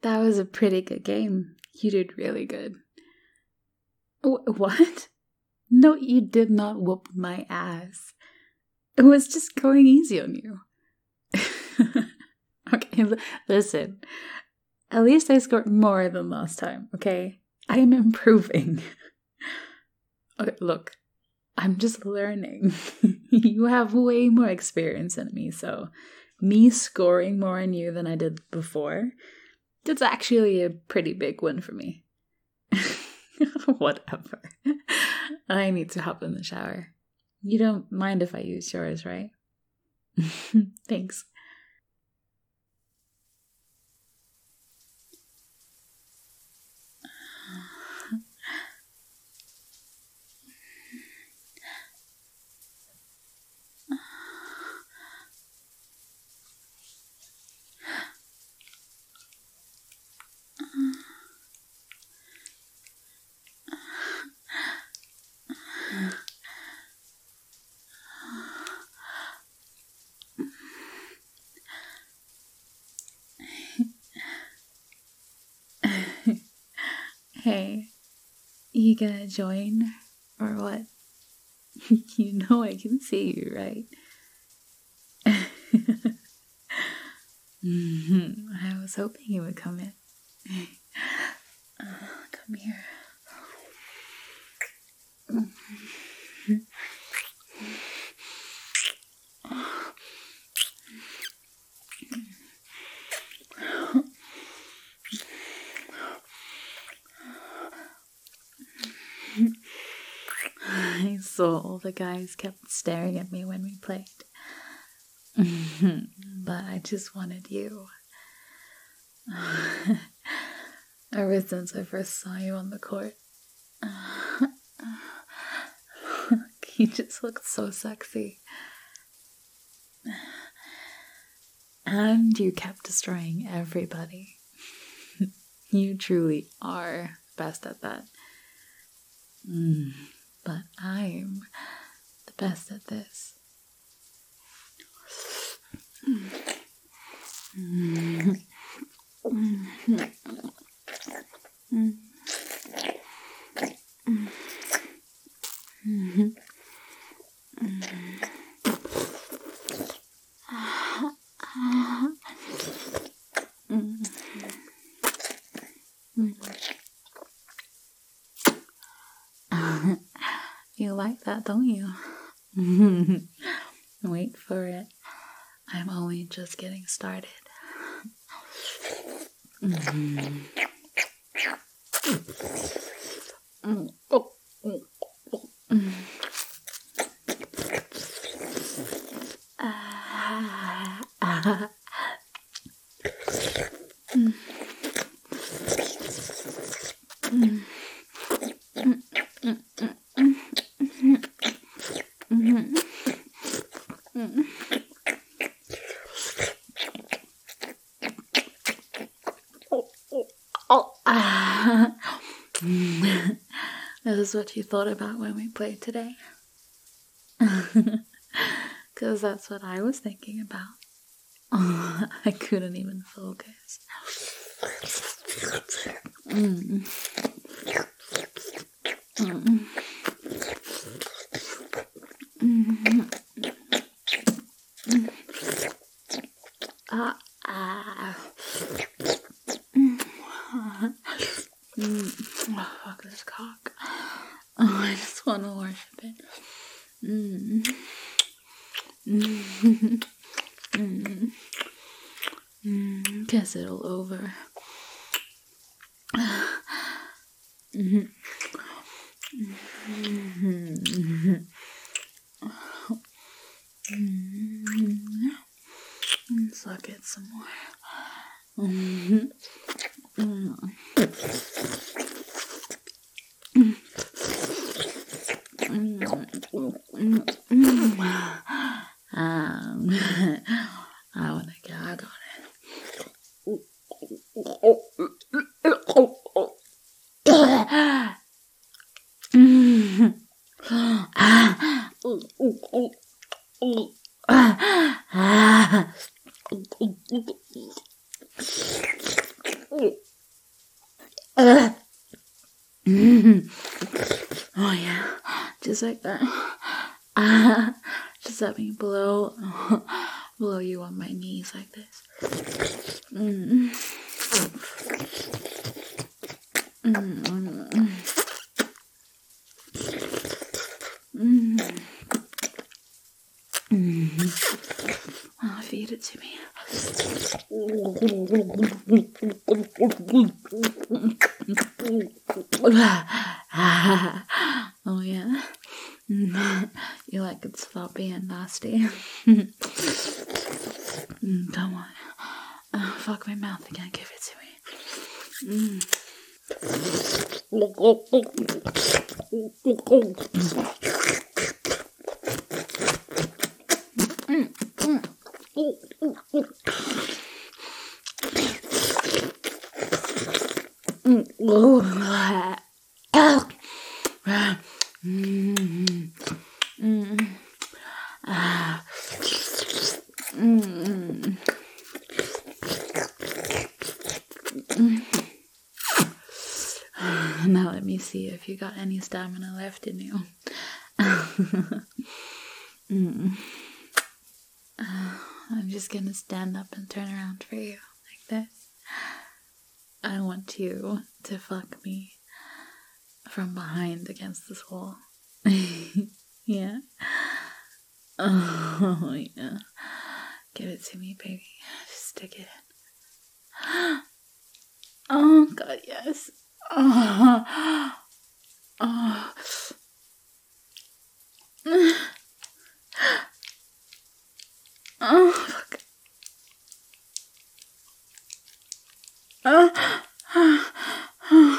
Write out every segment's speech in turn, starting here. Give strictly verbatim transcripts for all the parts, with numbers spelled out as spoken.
That was a pretty good game. You did really good. W- what? No, you did not whoop my ass. It was just going easy on you. Okay, l- listen. At least I scored more than last time, okay? I am improving. Okay, look. I'm just learning. You have way more experience than me, so me scoring more on you than I did before, that's actually a pretty big win for me. Whatever. I need to hop in the shower. You don't mind if I use yours, right? Thanks. Hey, you gonna join or what? You know I can see you, right? I was hoping you would come in. Uh, come here. I saw all the guys kept staring at me when we played. But I just wanted you. Ever since I first saw you on the court. You just looked so sexy. And you kept destroying everybody. You truly are best at that. Mm, but I'm the best at this. Mm. Mm. Mm. Mm. You like that, don't you? Wait for it. I'm only just getting started. Mm. Mm. Oh. Mm. Ah. Ah. Mm. Mm. Mm. Mm. Mm. Mm. Oh. Ah. This is what you thought about when we played today? Because that's what I was thinking about. Oh, I couldn't even focus. Mm. Mm. Mm. Mm. Ah, ah. Mm. Mm. Oh, fuck this cock. Oh, I just want to worship it. Mm. Mm. Mm. Mm. Guess it'll over. Mm. Mm. Mm. Suck it some more. Mm. Mm. Um, I want to gag on it. Oh yeah, just like that. Uh, just let me blow, blow you on my knees like this. Mm. Mm. Mm. Mm. Oh, feed it to me. Oh yeah. You like it sloppy and nasty. Mm, come on. Oh, fuck my mouth again. Give it to me. Mm. Now let me see if you got any stamina left in you. mm. uh, I'm just gonna stand up and turn around for you like this. I want you to fuck me from behind against this wall. Yeah. Oh yeah. Give it to me, baby. Just stick it in. Oh god, yes. Oh. Oh. Oh, fuck. Oh. Oh. Oh.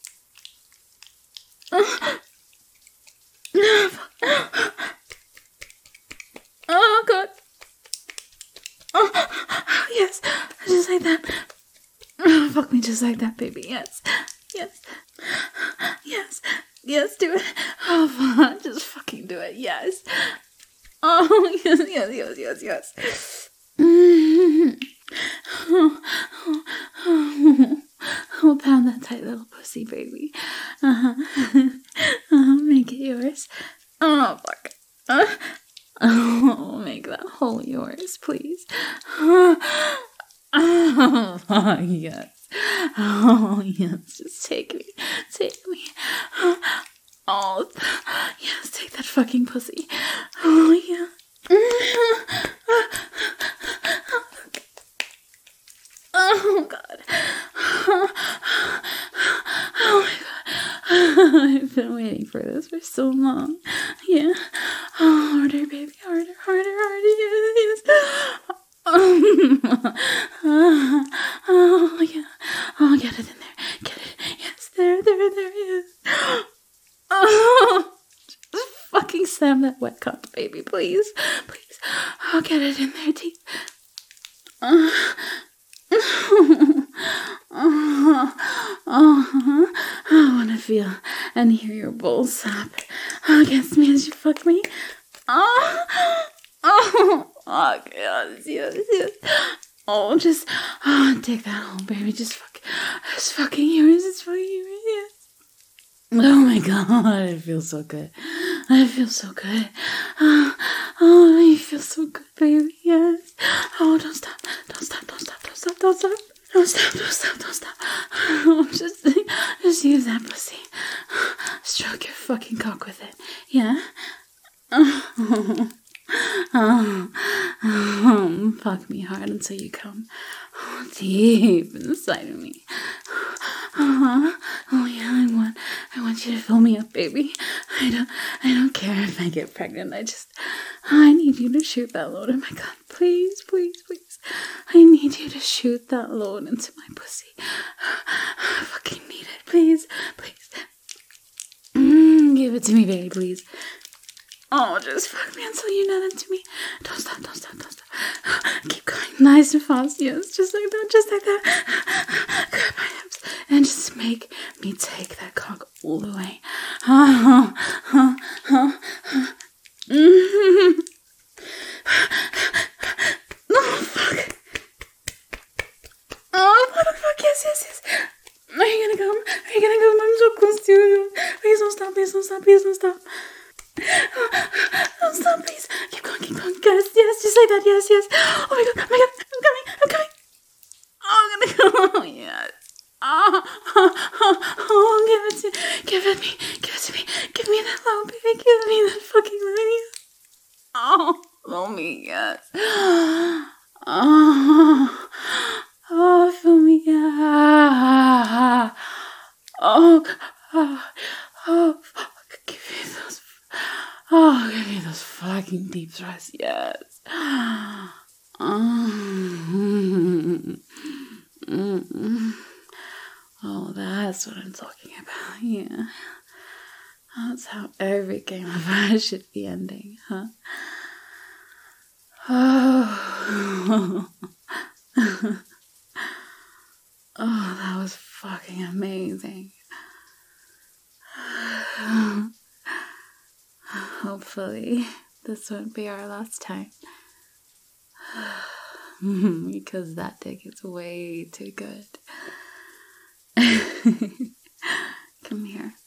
Oh, God. Oh, yes. Just like that. Oh, fuck me just like that, baby. Yes. Yes. Yes. Yes, do it. Oh, fuck. Just fucking do it. Yes. Oh, yes, yes, yes, yes, yes. Mm-hmm. Oh, oh, oh. Oh, pound that tight little pussy, baby. Uh-huh. Uh-huh. Make it yours. Oh, fuck. Uh, oh, make that hole yours, please. Oh, oh, yes. Oh, yes. Just take me. Take me. Oh, yes. Take that fucking pussy. Oh, yeah. Oh, God. Oh, my God. I've been waiting for this for so long. Yeah. Oh, harder, baby. Harder, harder, harder. Yes, yes. Oh, oh, yeah. Oh, get it in there. Get it. Yes, there, there, there. Yes. Oh, just fucking slam that wet cock, baby, please. Please. I'll get it in there, deep. Oh. Oh, oh, oh, I want to feel and hear your balls slap against me as you fuck me. Oh, oh, oh, yes, yes, yes. Oh, just, oh, take that home, baby. Just fuck, it's fucking yours. It's fucking yours, yes. Oh my God, it feels so good. I feel so good. Oh, oh, you feel so good, baby. Yes. Oh, don't stop. Don't stop. Don't stop. Don't stop. Don't stop. Don't stop. Don't stop. Don't stop. Oh, just, just use that pussy. Stroke your fucking cock with it. Yeah. Oh, oh, oh, fuck me hard until you come oh, deep inside of me. Uh-huh. Oh yeah, I want, I want you to fill me up, baby. I don't, I don't care if I get pregnant. I just, I need you to shoot that load in my gut, please, please, please. I need you to shoot that load into my pussy. I fucking need it, please, please. Mm, give it to me, baby, please. Oh, just fuck me until you nut into me. Don't stop, don't stop, don't stop. Keep going, nice and fast, yes, just like that, just like that. Grab my hips and just make me take that cock all the way. Oh, oh, oh, oh. Mm-hmm. Oh, fuck. Oh, what the fuck, yes, yes, yes. Are you gonna come? Are you gonna come? I'm so close to do. Please don't stop. Please don't stop. Please don't stop. Don't stop, please. Keep going, keep going. Yes, yes, just like that. Yes, yes. Oh my god, oh my god. I'm coming, I'm coming. Oh, I'm gonna go. Yes. Oh, oh, oh, oh, give it to, give it me, give it to me, give me that little baby, give me that fucking baby. Oh, love me, yes. Oh, oh, feel me, yeah. Oh, oh, oh, fuck, give me those, oh, give me those fucking deep thrusts, yes. Oh, mm-hmm. Oh, that's what I'm talking about, yeah. That's how every Game of Thrones should be ending, huh? Oh. Oh, that was fucking amazing. Hopefully, this won't be our last time. Because that dick is way too good. Come here.